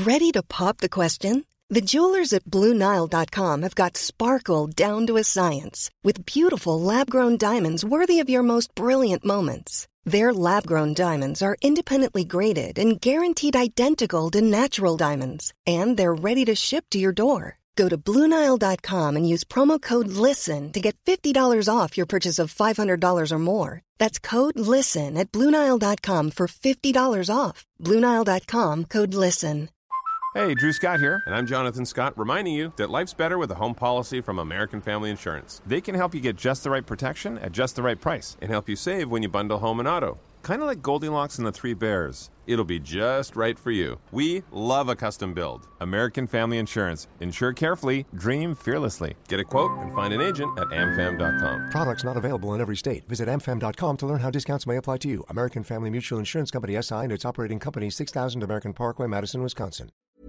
Ready to pop the question? The jewelers at BlueNile.com have got sparkle down to a science with beautiful lab-grown diamonds worthy of your most brilliant moments. Their lab-grown diamonds are independently graded and guaranteed identical to natural diamonds, and they're ready to ship to your door. Go to BlueNile.com and use promo code LISTEN to get $50 off your purchase of $500 or more. That's code LISTEN at BlueNile.com for $50 off. BlueNile.com, code LISTEN. Hey, Drew Scott here, and I'm Jonathan Scott, reminding you that life's better with a home policy from American Family Insurance. They can help you get just the right protection at just the right price and help you save when you bundle home and auto. Kind of like Goldilocks and the Three Bears. It'll be just right for you. We love a custom build. American Family Insurance. Insure carefully, dream fearlessly. Get a quote and find an agent at amfam.com. Products not available in every state. Visit amfam.com to learn how discounts may apply to you. American Family Mutual Insurance Company, SI, and its operating company, 6000 American Parkway, Madison, Wisconsin.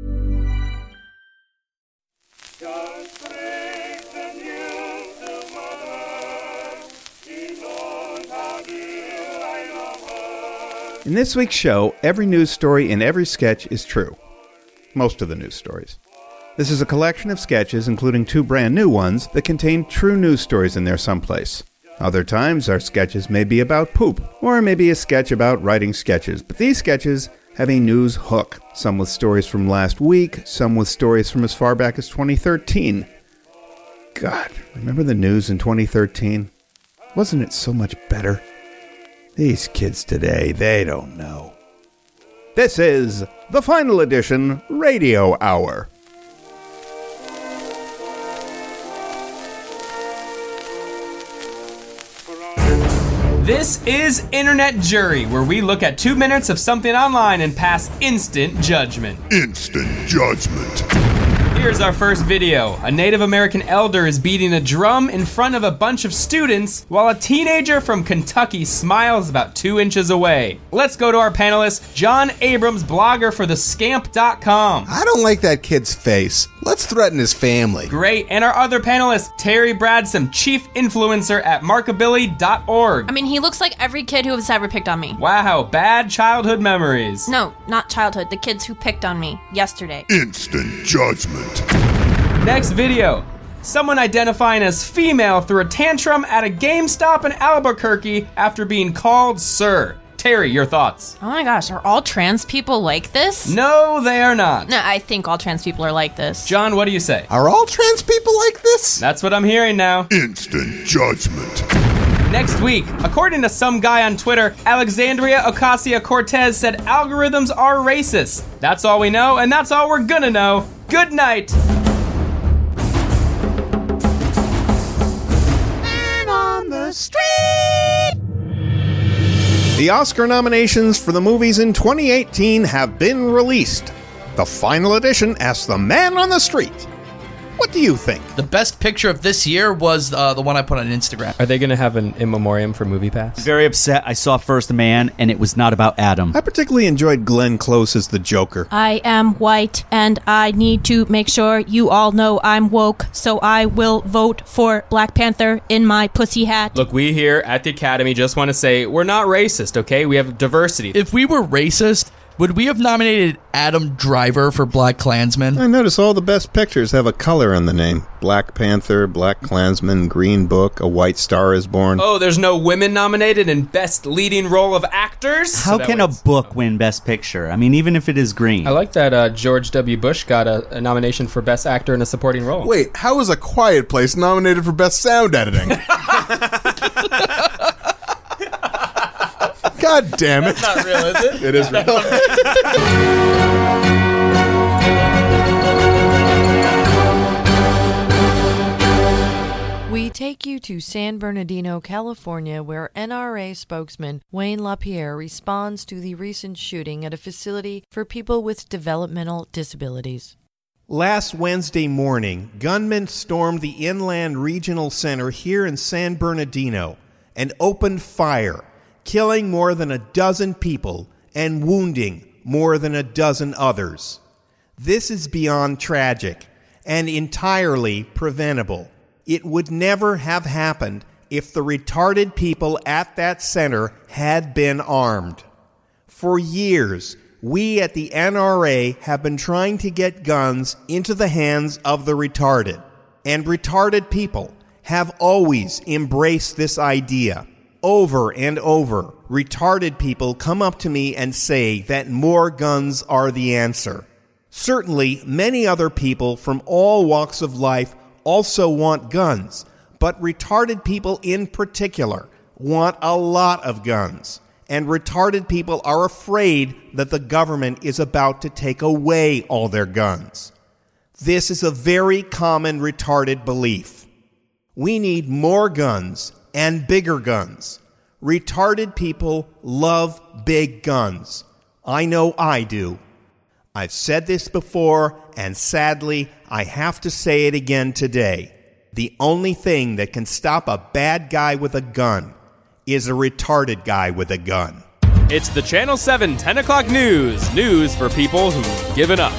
In this week's show, every news story in every sketch is true. Most of the news stories. This is a collection of sketches, including 2 brand new ones, that contain true news stories in there someplace. Other times, our sketches may be about poop, or maybe a sketch about writing sketches, but these sketches have a news hook. Some with stories from last week, some with stories from as far back as 2013. God, remember the news in 2013? Wasn't it so much better? These kids today, they don't know. This is the Final Edition Radio Hour. This is Internet Jury, where we look at 2 minutes of something online and pass instant judgment. Instant judgment. Here's our first video. A Native American elder is beating a drum in front of a bunch of students while a teenager from Kentucky smiles about 2 inches away. Let's go to our panelist, John Abrams, blogger for thescamp.com. I don't like that kid's face. Let's threaten his family. Great. And our other panelist, Terry Bradsom, chief influencer at markabilly.org. I mean, he looks like every kid who has ever picked on me. Wow, bad childhood memories. No, not childhood. The kids who picked on me yesterday. Instant judgment. Next video. Someone identifying as female threw a tantrum at a GameStop in Albuquerque after being called sir. Terry, your thoughts? Oh my gosh, are all trans people like this? No, they are not. No, I think all trans people are like this. John, what do you say? Are all trans people like this? That's what I'm hearing now. Instant judgment. Next week, according to some guy on Twitter, Alexandria Ocasio-Cortez said algorithms are racist. That's all we know, and that's all we're gonna know. Good night. Man on the street! The Oscar nominations for the movies in 2018 have been released. The Final Edition asks the man on the street, what do you think? The best picture of this year was the one I put on Instagram. Are they going to have an in memoriam for MoviePass? Very upset. I saw First Man, and it was not about Adam. I particularly enjoyed Glenn Close as the Joker. I am white, and I need to make sure you all know I'm woke, so I will vote for Black Panther in my pussy hat. Look, we here at the Academy just want to say we're not racist, okay? We have diversity. If we were racist, would we have nominated Adam Driver for Black Klansman? I notice all the best pictures have a color in the name. Black Panther, Black Klansman, Green Book, A White Star is Born. Oh, there's no women nominated in Best Leading Role of Actors? How can a book win Best Picture? I mean, even if it is green. I like that George W. Bush got a nomination for Best Actor in a Supporting Role. Wait, how is A Quiet Place nominated for Best Sound Editing? God damn it. That's not real, is it? It is real. We take you to San Bernardino, California, where NRA spokesman Wayne LaPierre responds to the recent shooting at a facility for people with developmental disabilities. Last Wednesday morning, gunmen stormed the Inland Regional Center here in San Bernardino and opened fire, killing more than a dozen people and wounding more than a dozen others. This is beyond tragic and entirely preventable. It would never have happened if the retarded people at that center had been armed. For years, we at the NRA have been trying to get guns into the hands of the retarded. And retarded people have always embraced this idea. Over and over, retarded people come up to me and say that more guns are the answer. Certainly, many other people from all walks of life also want guns, but retarded people in particular want a lot of guns. And retarded people are afraid that the government is about to take away all their guns. This is a very common retarded belief. We need more guns and bigger guns. Retarded people love big guns. I know I do. I've said this before, and sadly, I have to say it again today. The only thing that can stop a bad guy with a gun is a retarded guy with a gun. It's the Channel 7 10 o'clock news. News for people who've given up.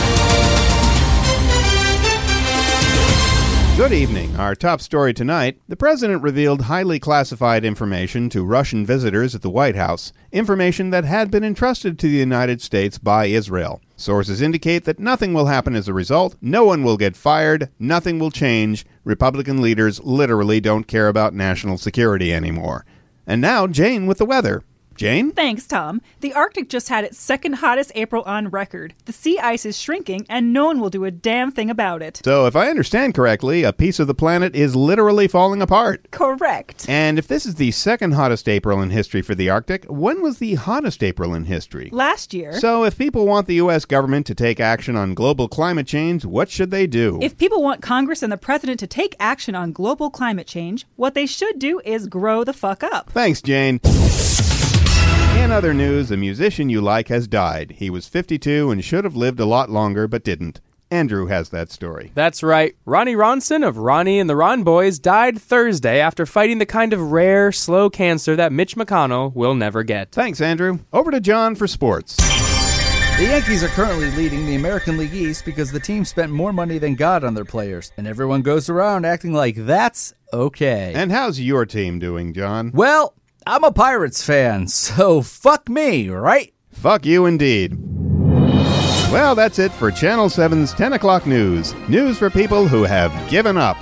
Good evening. Our top story tonight, the president revealed highly classified information to Russian visitors at the White House, information that had been entrusted to the United States by Israel. Sources indicate that nothing will happen as a result, no one will get fired, nothing will change. Republican leaders literally don't care about national security anymore. And now, Jane with the weather. Jane? Thanks, Tom. The Arctic just had its second hottest April on record. The sea ice is shrinking, and no one will do a damn thing about it. So, if I understand correctly, a piece of the planet is literally falling apart. Correct. And if this is the second hottest April in history for the Arctic, when was the hottest April in history? Last year. So, if people want the U.S. government to take action on global climate change, what should they do? If people want Congress and the president to take action on global climate change, what they should do is grow the fuck up. Thanks, Jane. In other news, a musician you like has died. He was 52 and should have lived a lot longer, but didn't. Andrew has that story. That's right. Ronnie Ronson of Ronnie and the Ron Boys died Thursday after fighting the kind of rare, slow cancer that Mitch McConnell will never get. Thanks, Andrew. Over to John for sports. The Yankees are currently leading the American League East because the team spent more money than God on their players, and everyone goes around acting like that's okay. And how's your team doing, John? Well, I'm a Pirates fan, so fuck me, right? Fuck you indeed. Well, that's it for Channel 7's 10 o'clock news. News for people who have given up.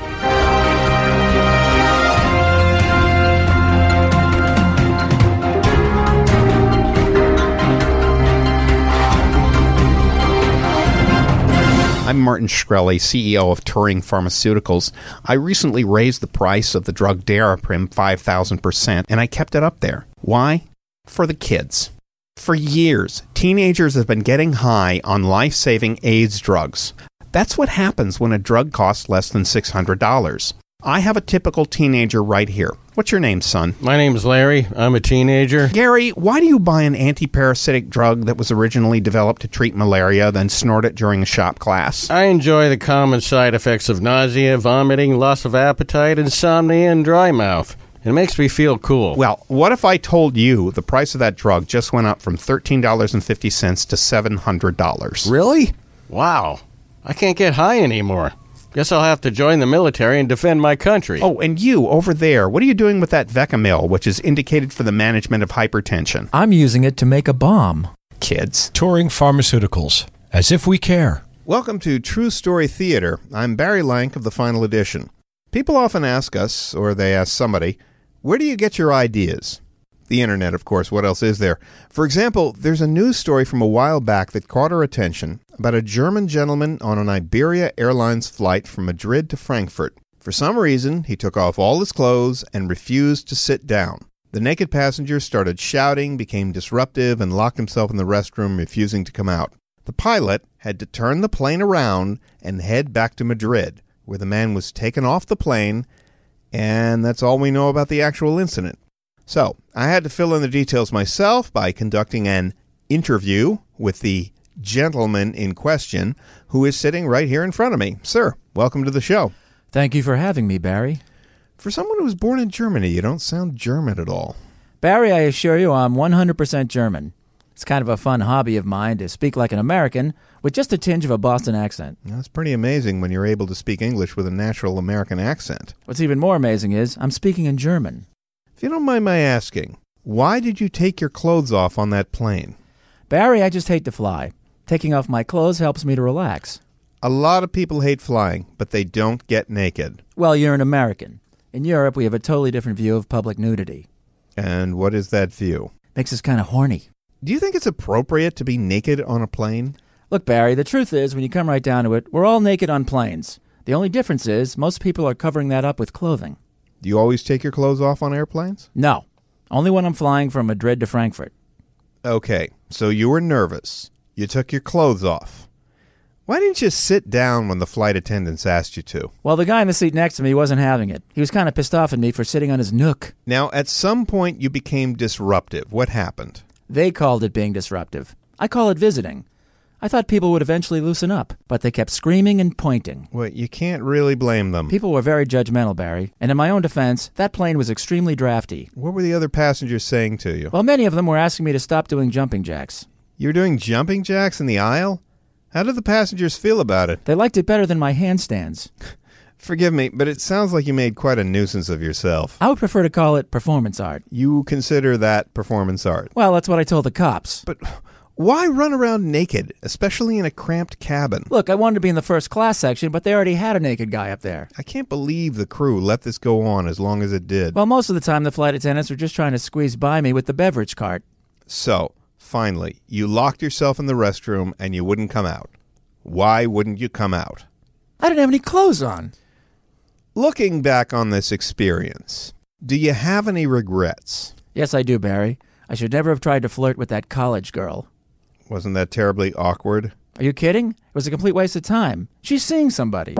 I'm Martin Shkreli, CEO of Turing Pharmaceuticals. I recently raised the price of the drug Daraprim 5,000%, and I kept it up there. Why? For the kids. For years, teenagers have been getting high on life-saving AIDS drugs. That's what happens when a drug costs less than $600. I have a typical teenager right here. What's your name, son? My name's Larry. I'm a teenager. Gary, why do you buy an anti-parasitic drug that was originally developed to treat malaria, then snort it during a shop class? I enjoy the common side effects of nausea, vomiting, loss of appetite, insomnia, and dry mouth. It makes me feel cool. Well, what if I told you the price of that drug just went up from $13.50 to $700? Really? Wow. I can't get high anymore. Guess I'll have to join the military and defend my country. Oh, and you, over there, what are you doing with that Vecamil, which is indicated for the management of hypertension? I'm using it to make a bomb. Kids. Turing Pharmaceuticals. As if we care. Welcome to True Story Theater. I'm Barry Lank of the Final Edition. People often ask us, or they ask somebody, where do you get your ideas? The internet, of course. What else is there? For example, there's a news story from a while back that caught our attention about a German gentleman on an Iberia Airlines flight from Madrid to Frankfurt. For some reason, he took off all his clothes and refused to sit down. The naked passenger started shouting, became disruptive, and locked himself in the restroom, refusing to come out. The pilot had to turn the plane around and head back to Madrid, where the man was taken off the plane, and that's all we know about the actual incident. So, I had to fill in the details myself by conducting an interview with the gentleman in question, who is sitting right here in front of me. Sir, welcome to the show. Thank you for having me, Barry. For someone who was born in Germany, you don't sound German at all. Barry, I assure you I'm 100% German. It's kind of a fun hobby of mine to speak like an American with just a tinge of a Boston accent. That's pretty amazing when you're able to speak English with a natural American accent. What's even more amazing is I'm speaking in German. If you don't mind my asking, why did you take your clothes off on that plane? Barry, I just hate to fly. Taking off my clothes helps me to relax. A lot of people hate flying, but they don't get naked. Well, you're an American. In Europe, we have a totally different view of public nudity. And what is that view? Makes us kind of horny. Do you think it's appropriate to be naked on a plane? Look, Barry, the truth is, when you come right down to it, we're all naked on planes. The only difference is, most people are covering that up with clothing. Do you always take your clothes off on airplanes? No. Only when I'm flying from Madrid to Frankfurt. Okay, so you were nervous. You took your clothes off. Why didn't you sit down when the flight attendants asked you to? Well, the guy in the seat next to me wasn't having it. He was kind of pissed off at me for sitting on his nook. Now, at some point, you became disruptive. What happened? They called it being disruptive. I call it visiting. I thought people would eventually loosen up, but they kept screaming and pointing. Well, you can't really blame them. People were very judgmental, Barry. And in my own defense, that plane was extremely drafty. What were the other passengers saying to you? Well, many of them were asking me to stop doing jumping jacks. You were doing jumping jacks in the aisle? How did the passengers feel about it? They liked it better than my handstands. Forgive me, but it sounds like you made quite a nuisance of yourself. I would prefer to call it performance art. You consider that performance art? Well, that's what I told the cops. But why run around naked, especially in a cramped cabin? Look, I wanted to be in the first class section, but they already had a naked guy up there. I can't believe the crew let this go on as long as it did. Well, most of the time the flight attendants were just trying to squeeze by me with the beverage cart. So, finally, you locked yourself in the restroom and you wouldn't come out. Why wouldn't you come out? I didn't have any clothes on. Looking back on this experience, do you have any regrets? Yes, I do, Barry. I should never have tried to flirt with that college girl. Wasn't that terribly awkward? Are you kidding? It was a complete waste of time. She's seeing somebody.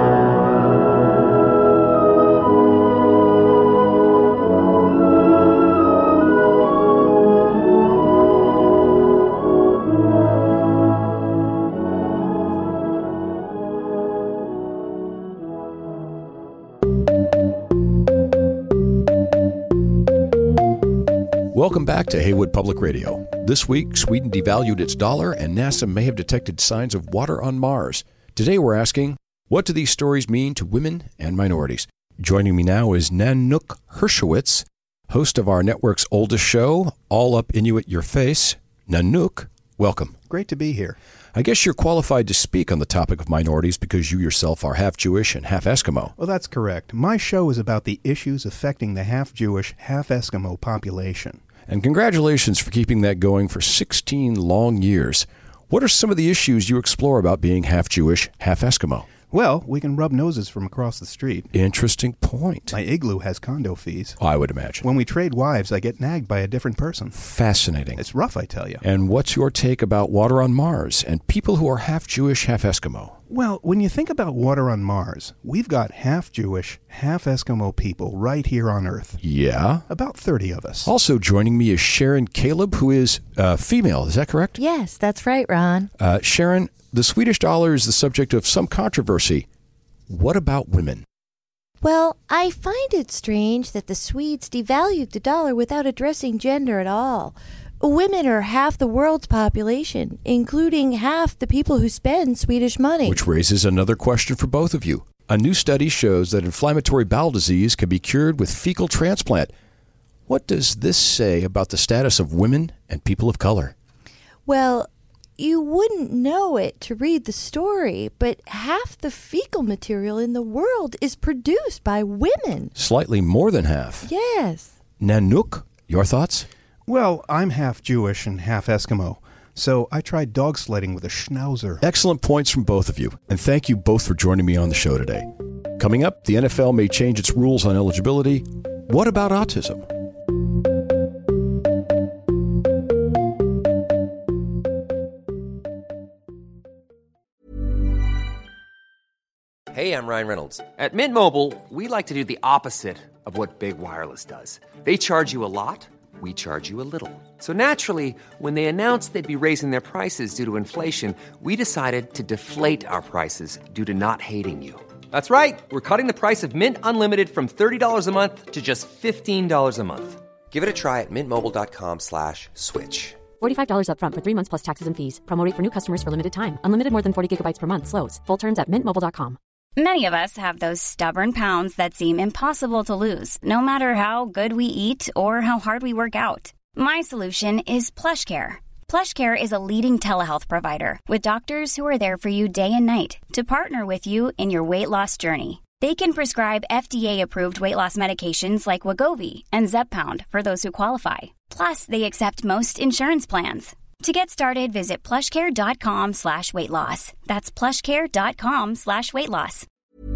Welcome back to Haywood Public Radio. This week, Sweden devalued its dollar, and NASA may have detected signs of water on Mars. Today, we're asking, what do these stories mean to women and minorities? Joining me now is Nanook Hershowitz, host of our network's oldest show, All Up Inuit Your Face. Nanook, welcome. Great to be here. I guess you're qualified to speak on the topic of minorities because you yourself are half Jewish and half Eskimo. Well, that's correct. My show is about the issues affecting the half Jewish, half Eskimo population. And congratulations for keeping that going for 16 long years. What are some of the issues you explore about being half Jewish, half Eskimo? Well, we can rub noses from across the street. Interesting point. My igloo has condo fees. I would imagine. When we trade wives, I get nagged by a different person. Fascinating. It's rough, I tell you. And what's your take about water on Mars and people who are half Jewish, half Eskimo? Well, when you think about water on Mars, we've got half Jewish, half Eskimo people right here on Earth. Yeah? About 30 of us. Also joining me is Sharon Caleb, who is female. Is that correct? Yes, that's right, Ron. Sharon, the Swedish dollar is the subject of some controversy. What about women? Well, I find it strange that the Swedes devalued the dollar without addressing gender at all. Women are half the world's population, including half the people who spend Swedish money. Which raises another question for both of you. A new study shows that inflammatory bowel disease can be cured with fecal transplant. What does this say about the status of women and people of color? Well, you wouldn't know it to read the story, but half the fecal material in the world is produced by women. Slightly more than half. Yes. Nanook, your thoughts? Well, I'm half Jewish and half Eskimo, so I tried dog sledding with a schnauzer. Excellent points from both of you, and thank you both for joining me on the show today. Coming up, the NFL may change its rules on eligibility. What about autism? Hey, I'm Ryan Reynolds. At Mint Mobile, we like to do the opposite of what Big Wireless does. They charge you a lot. We charge you a little. So naturally, when they announced they'd be raising their prices due to inflation, we decided to deflate our prices due to not hating you. That's right. We're cutting the price of Mint Unlimited from $30 a month to just $15 a month. Give it a try at mintmobile.com/switch. $45 up front for 3 months plus taxes and fees. Promo rate for new customers for limited time. Unlimited more than 40 gigabytes per month. Slows full terms at mintmobile.com. Many of us have those stubborn pounds that seem impossible to lose, no matter how good we eat or how hard we work out. My solution is PlushCare. PlushCare is a leading telehealth provider with doctors who are there for you day and night to partner with you in your weight loss journey. They can prescribe FDA-approved weight loss medications like Wegovy and Zepbound for those who qualify. Plus, they accept most insurance plans. To get started, visit plushcare.com/weightloss. That's plushcare.com/weightloss.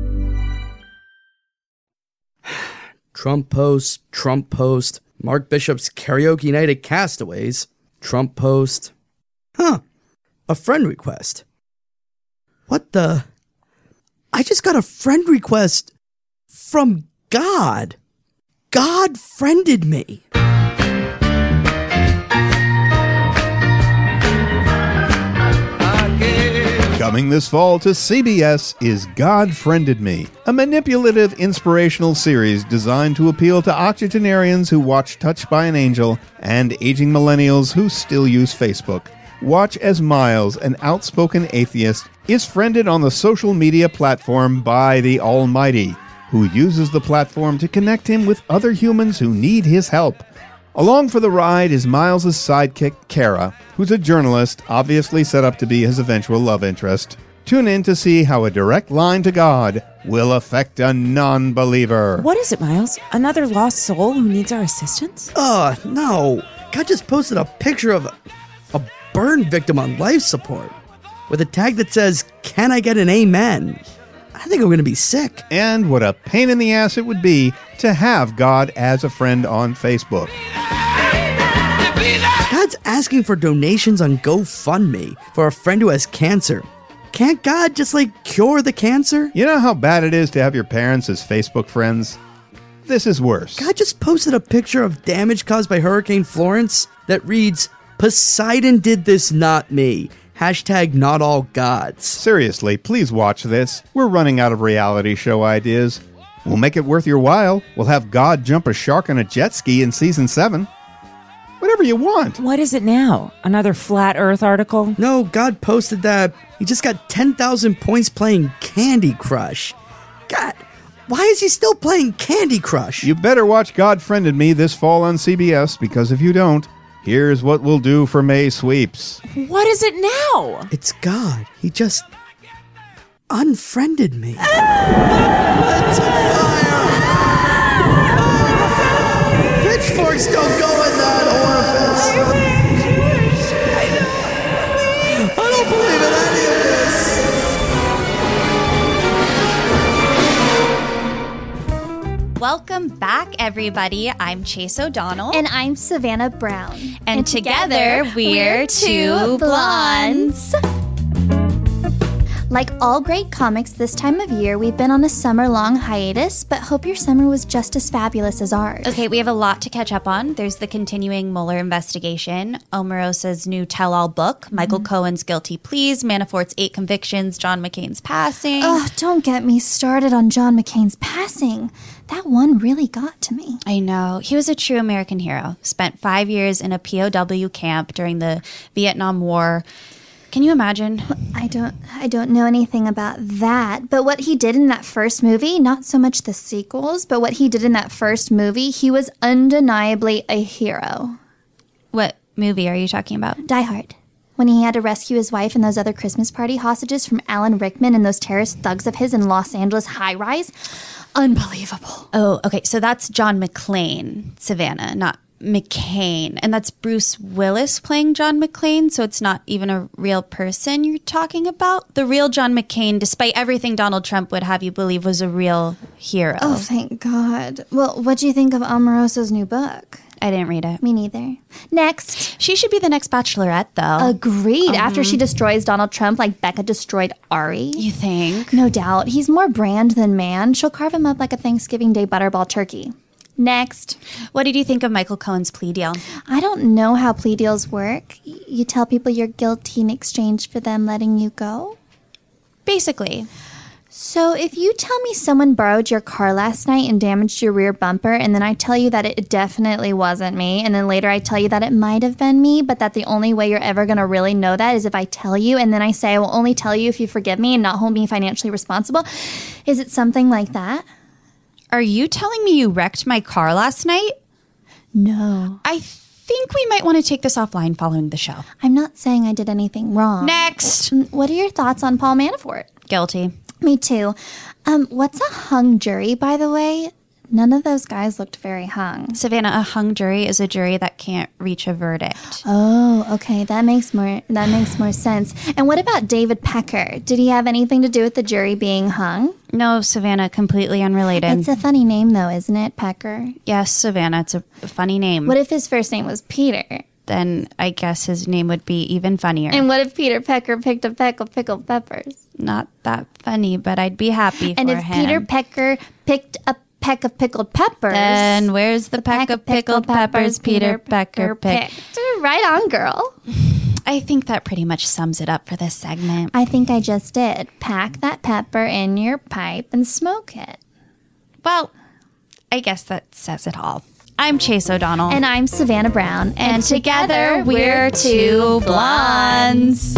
Trump post, Mark Bishop's karaoke night at Castaways, Trump post. A friend request. What the? I just got a friend request from God. God friended me. Coming this fall to CBS is God Friended Me, a manipulative, inspirational series designed to appeal to octogenarians who watch Touched by an Angel and aging millennials who still use Facebook. Watch as Miles, an outspoken atheist, is friended on the social media platform by the Almighty, who uses the platform to connect him with other humans who need his help. Along for the ride is Miles' sidekick, Kara, who's a journalist obviously set up to be his eventual love interest. Tune in to see how a direct line to God will affect a non-believer. What is it, Miles? Another lost soul who needs our assistance? No. God just posted a picture of a burn victim on life support with a tag that says, "Can I get an amen?" I think I'm going to be sick. And what a pain in the ass it would be to have God as a friend on Facebook. God's asking for donations on GoFundMe for a friend who has cancer. Can't God just, cure the cancer? You know how bad it is to have your parents as Facebook friends? This is worse. God just posted a picture of damage caused by Hurricane Florence that reads, "Poseidon did this, not me. Hashtag not all gods." Seriously, please watch this. We're running out of reality show ideas. We'll make it worth your while. We'll have God jump a shark on a jet ski in season 7. Whatever you want. What is it now? Another flat earth article? No, God posted that he just got 10,000 points playing Candy Crush. God, why is he still playing Candy Crush? You better watch God Friended Me this fall on CBS, because if you don't, here's what we'll do for May sweeps. What is it now? It's God. He just unfriended me. Pitchforks don't go in that orifice. I don't believe in any of this. Welcome back, everybody. I'm Chase O'Donnell. And I'm Savannah Brown. And together, we're two blondes. Like all great comics this time of year, we've been on a summer-long hiatus, but hope your summer was just as fabulous as ours. Okay, we have a lot to catch up on. There's the continuing Mueller investigation, Omarosa's new tell-all book, Michael Cohen's guilty pleas, Manafort's 8 convictions, John McCain's passing. Ugh, don't get me started on John McCain's passing. That one really got to me. I know. He was a true American hero. Spent 5 years in a POW camp during the Vietnam War. Can you imagine? I don't know anything about that. But what he did in that first movie, not so much the sequels, but what he did in that first movie, he was undeniably a hero. What movie are you talking about? Die Hard. When he had to rescue his wife and those other Christmas party hostages from Alan Rickman and those terrorist thugs of his in Los Angeles high-rise. Unbelievable. Oh, okay. So that's John McClane, Savannah, not McCain. And that's Bruce Willis playing John McClane, so it's not even a real person you're talking about. The real John McCain, despite everything Donald Trump would have you believe, was a real hero. Oh, thank God. Well, what do you think of Omarosa's new book? I didn't read it. Me neither. Next. She should be the next Bachelorette, though. Agreed. After she destroys Donald Trump like Becca destroyed Ari. You think? No doubt. He's more brand than man. She'll carve him up like a Thanksgiving Day butterball turkey. Next. What did you think of Michael Cohen's plea deal? I don't know how plea deals work. You tell people you're guilty in exchange for them letting you go? Basically. So if you tell me someone borrowed your car last night and damaged your rear bumper, and then I tell you that it definitely wasn't me, and then later I tell you that it might have been me, but that the only way you're ever going to really know that is if I tell you, and then I say I will only tell you if you forgive me and not hold me financially responsible, is it something like that? Are you telling me you wrecked my car last night? No. I think we might want to take this offline following the show. I'm not saying I did anything wrong. Next! What are your thoughts on Paul Manafort? Guilty. Me too. What's a hung jury, by the way? None of those guys looked very hung. Savannah, a hung jury is a jury that can't reach a verdict. Oh, okay. That makes more sense. And what about David Pecker? Did he have anything to do with the jury being hung? No, Savannah, completely unrelated. It's a funny name, though, isn't it, Pecker? Yes, Savannah, it's a funny name. What if his first name was Peter? Then I guess his name would be even funnier. And what if Peter Pecker picked a peck of pickled peppers? Not that funny, but I'd be happy for him. And if Peter Pecker picked a peck of pickled peppers, then where's the peck of pickled peppers Peter Pecker picked? Right on, girl. I think that pretty much sums it up for this segment. I think I just did. Pack that pepper in your pipe and smoke it. Well, I guess that says it all. I'm Chase O'Donnell. And I'm Savannah Brown. And together we're two blondes.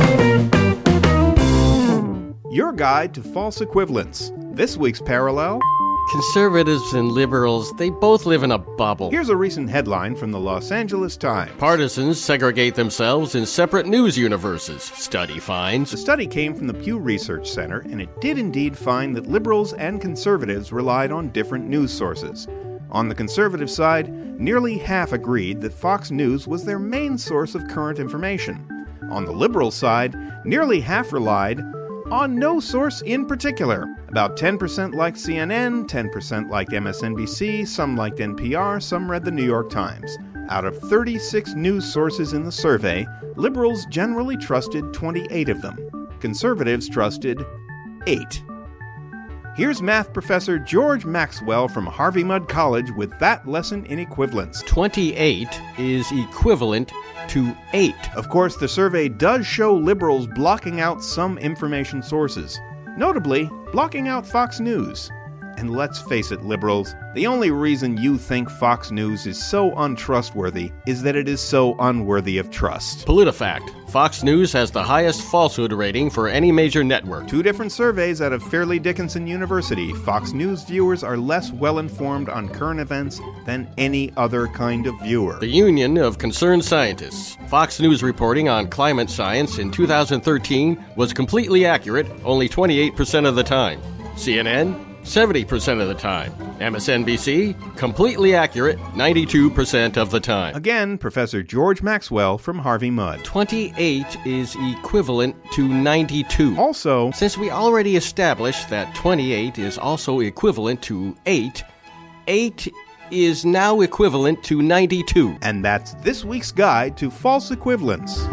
Your guide to false equivalence. This week's parallel. Conservatives and liberals, they both live in a bubble. Here's a recent headline from the Los Angeles Times. Partisans segregate themselves in separate news universes, study finds. The study came from the Pew Research Center, and it did indeed find that liberals and conservatives relied on different news sources. On the conservative side, nearly half agreed that Fox News was their main source of current information. On the liberal side, nearly half relied on no source in particular. About 10% liked CNN, 10% liked MSNBC, some liked NPR, some read the New York Times. Out of 36 news sources in the survey, liberals generally trusted 28 of them. Conservatives trusted 8. Here's math professor George Maxwell from Harvey Mudd College with that lesson in equivalence. 28 is equivalent to 8. Of course, the survey does show liberals blocking out some information sources. Notably, blocking out Fox News. And let's face it, liberals, the only reason you think Fox News is so untrustworthy is that it is so unworthy of trust. PolitiFact. Fox News has the highest falsehood rating for any major network. 2 different surveys out of Fairleigh Dickinson University. Fox News viewers are less well-informed on current events than any other kind of viewer. The Union of Concerned Scientists. Fox News reporting on climate science in 2013 was completely accurate only 28% of the time. CNN, 70% of the time. MSNBC, completely accurate 92% of the time. Again, Professor George Maxwell from Harvey Mudd. 28 is equivalent to 92. Also, since we already established that 28 is also equivalent to 8, 8 is now equivalent to 92. And that's this week's guide to false equivalence.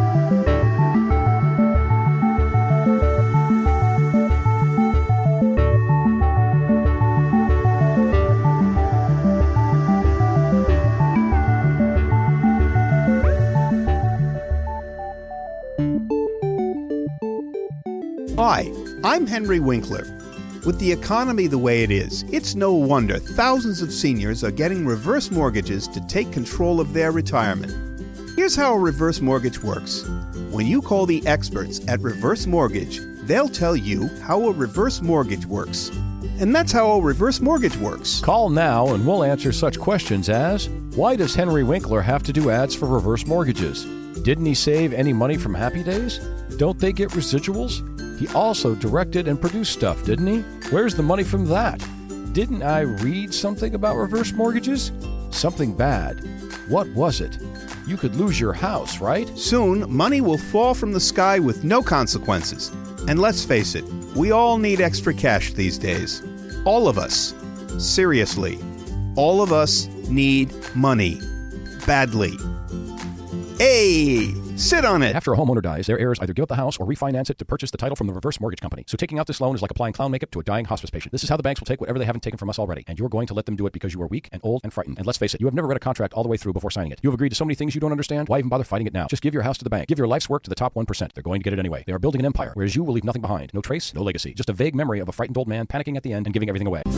Hi, I'm Henry Winkler. With the economy the way it is, it's no wonder thousands of seniors are getting reverse mortgages to take control of their retirement. Here's how a reverse mortgage works. When you call the experts at Reverse Mortgage, they'll tell you how a reverse mortgage works. And that's how a reverse mortgage works. Call now and we'll answer such questions as, why does Henry Winkler have to do ads for reverse mortgages? Didn't he save any money from Happy Days? Don't they get residuals? He also directed and produced stuff, didn't he? Where's the money from that? Didn't I read something about reverse mortgages? Something bad. What was it? You could lose your house, right? Soon, money will fall from the sky with no consequences. And let's face it, we all need extra cash these days. All of us. Seriously. All of us need money. Badly. Hey! Sit on it! After a homeowner dies, their heirs either give up the house or refinance it to purchase the title from the reverse mortgage company. So taking out this loan is like applying clown makeup to a dying hospice patient. This is how the banks will take whatever they haven't taken from us already. And you're going to let them do it because you are weak and old and frightened. And let's face it, you have never read a contract all the way through before signing it. You have agreed to so many things you don't understand. Why even bother fighting it now? Just give your house to the bank. Give your life's work to the top 1%. They're going to get it anyway. They are building an empire, whereas you will leave nothing behind. No trace, no legacy. Just a vague memory of a frightened old man panicking at the end and giving everything away.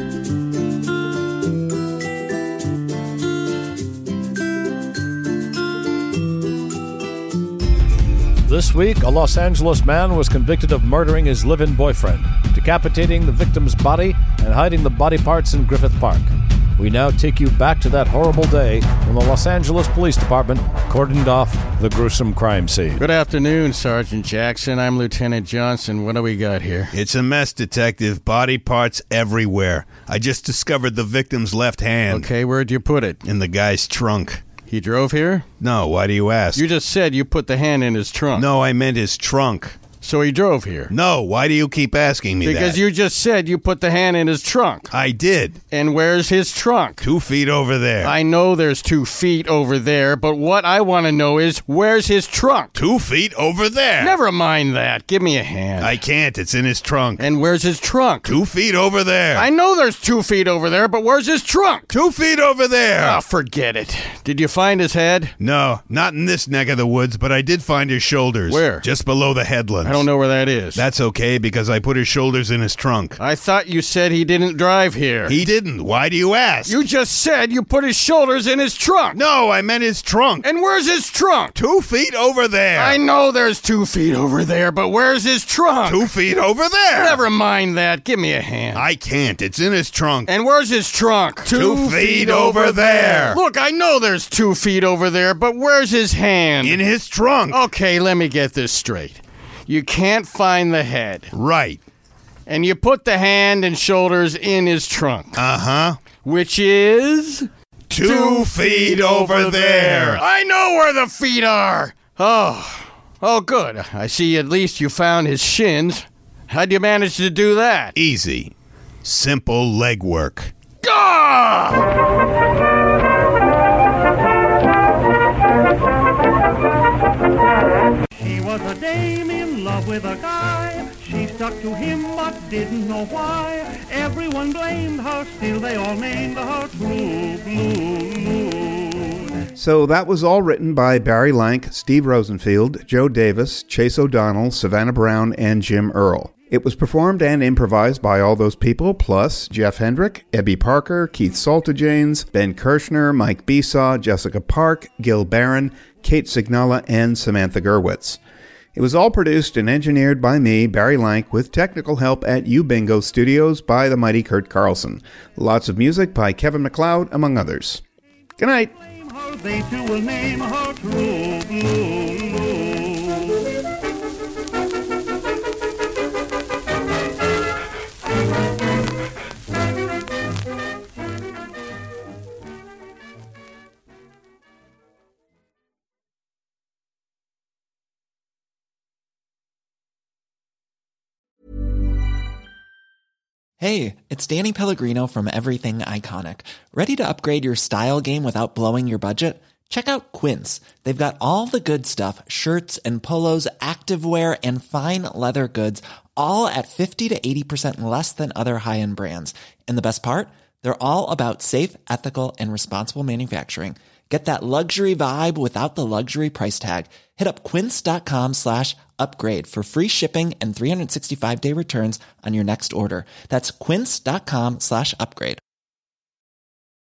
This week, a Los Angeles man was convicted of murdering his live-in boyfriend, decapitating the victim's body, and hiding the body parts in Griffith Park. We now take you back to that horrible day when the Los Angeles Police Department cordoned off the gruesome crime scene. Good afternoon, Sergeant Jackson. I'm Lieutenant Johnson. What do we got here? It's a mess, Detective. Body parts everywhere. I just discovered the victim's left hand. Okay, where'd you put it? In the guy's trunk. He drove here? No, why do you ask? You just said you put the hand in his trunk. No, I meant his trunk. So he drove here? No, why do you keep asking me that? Because you just said you put the hand in his trunk. I did. And where's his trunk? 2 feet over there. I know there's 2 feet over there, but what I want to know is, where's his trunk? 2 feet over there. Never mind that. Give me a hand. I can't. It's in his trunk. And where's his trunk? 2 feet over there. I know there's 2 feet over there, but where's his trunk? 2 feet over there. Oh, forget it. Did you find his head? No, not in this neck of the woods, but I did find his shoulders. Where? Just below the headlands. I don't know where that is. That's okay, because I put his shoulders in his trunk. I thought you said he didn't drive here. He didn't. Why do you ask? You just said you put his shoulders in his trunk. No, I meant his trunk. And where's his trunk? 2 feet over there. I know there's 2 feet over there, but where's his trunk? 2 feet over there. Never mind that. Give me a hand. I can't. It's in his trunk. And where's his trunk? 2 feet over there. Look, I know there's 2 feet over there, but where's his hand? In his trunk. Okay, let me get this straight. You can't find the head. Right. And you put the hand and shoulders in his trunk. Uh-huh. Which is? 2 feet over there. I know where the feet are. Oh, good. I see at least you found his shins. How'd you manage to do that? Easy. Simple legwork. She was a dame in love with a guy. She stuck to him but didn't know why. Everyone blamed her, still they all named her True Blue. So that was all written by Barry Lank, Steve Rosenfield, Joe Davis, Chase O'Donnell, Savannah Brown, and Jim Earl. It was performed and improvised by all those people, plus Jeff Hendrick, Ebby Parker, Keith Saltajanes, Ben Kirshner, Mike Besaw, Jessica Park, Gil Barron, Kate Signala, and Samantha Gerwitz. It was all produced and engineered by me, Barry Lank, with technical help at U-Bingo Studios by the mighty Kurt Carlson. Lots of music by Kevin MacLeod, among others. Good night. They too will name her True Blue. Hey, it's Danny Pellegrino from Everything Iconic. Ready to upgrade your style game without blowing your budget? Check out Quince. They've got all the good stuff, shirts and polos, activewear, and fine leather goods, all at 50 to 80% less than other high-end brands. And the best part? They're all about safe, ethical, and responsible manufacturing. Get that luxury vibe without the luxury price tag. Hit up quince.com/upgrade for free shipping and 365-day returns on your next order. That's quince.com/upgrade.